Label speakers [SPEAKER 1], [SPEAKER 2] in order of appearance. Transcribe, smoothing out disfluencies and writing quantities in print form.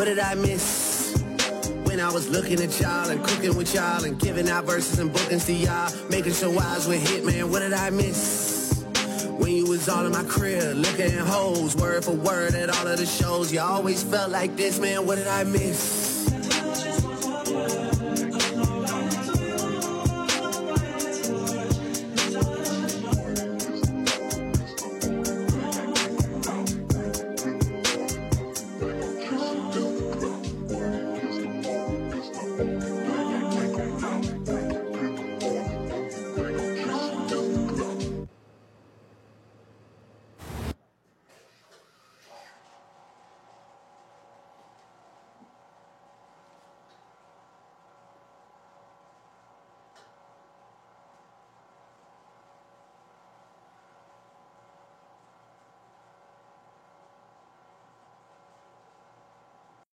[SPEAKER 1] What did I miss? When I was looking at y'all and cooking with y'all and giving out verses and bookings to y'all, making sure eyes were hit, man, what did I miss? When you was all in my crib, looking at hoes, word for word at all of the shows, you always felt like this, man, what did I miss?